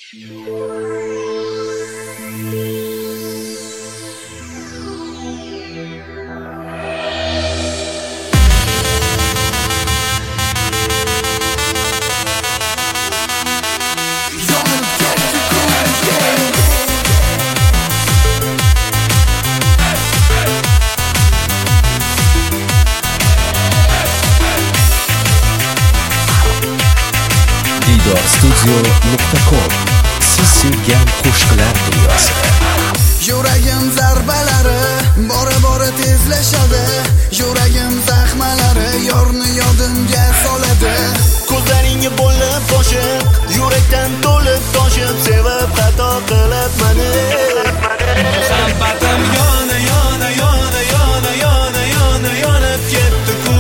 Studio.com Siz sevgan qo'shiqlar dunyosi. Yuragim zarbalari bora tezlashadi. Yuragim zaxmalari yorni yodimga soladi. Ko'zlaringga bo'lib qo'shiq, yurakdan to'lib toshib, sevib xato qilib meni. Muhabbatim yona yonib ketdi-ku.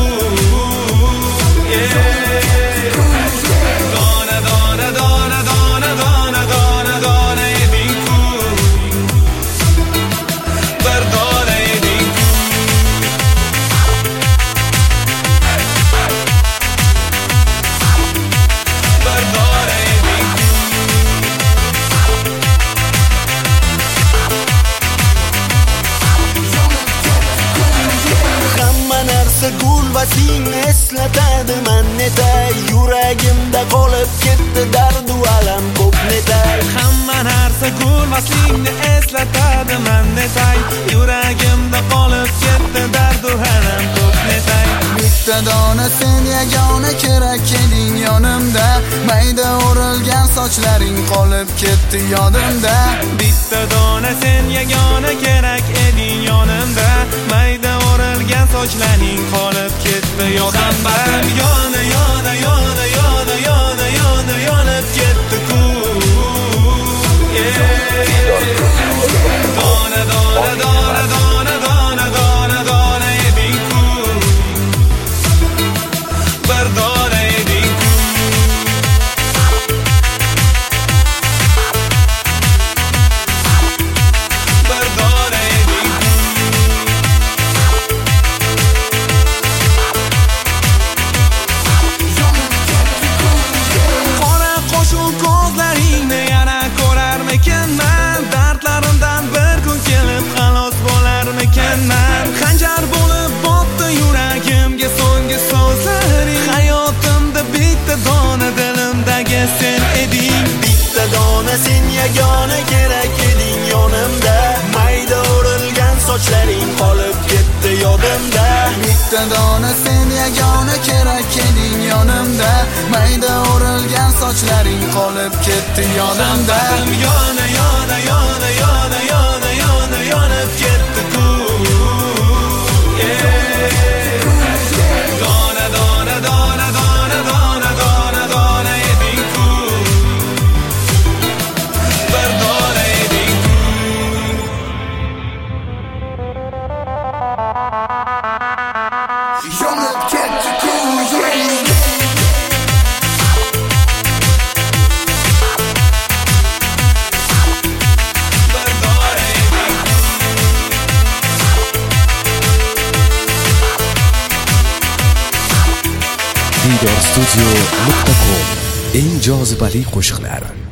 Gul va seni eslatadi mannetay. Yuragimda qolib ketdi dardu alam ko'p netay. Hamma narsa gul va seni eslatadi mannetay. Yuragimda qolib ketdi dardu alam ko'p netay. Bitta dona sen yagona kerak eding yonimda. Mayda o'rilgan sochlaring qolib ketdi yodimda. Bitta dona sen yagona kerak eding yonimda. Mayda o'rilgan sochlaring qolib ketdi yodimda. Yonib ketdi-ku. Dona eding-ku. Bir dona eding-ku. Bir dona eding-ku. Qora qo'shul ko'zlaringni yana ko'rarmikanman. Dardlarimdan bir kun kelib xalos bo'larmikanman. Xanjar bo'lib botdi yuragimga so'nggi so'zlaring. Hayotimda bitta dona dilimdagi sen eding. Bitta dona sen yagona kerak eding yonimda. Mayda o'rilgan sochlaring qolib ketdi yodimda. Bitta dona sen yagona kerak eding yonimda. Mayda o'rilgan sochlaring qolib ketdi yodimda. Yonib ketdi-ku. Dona eding-ku. Bir dona eding-ku. Yonib ketdi-ku. Studio.com Eng jozibali qo'shiqlar.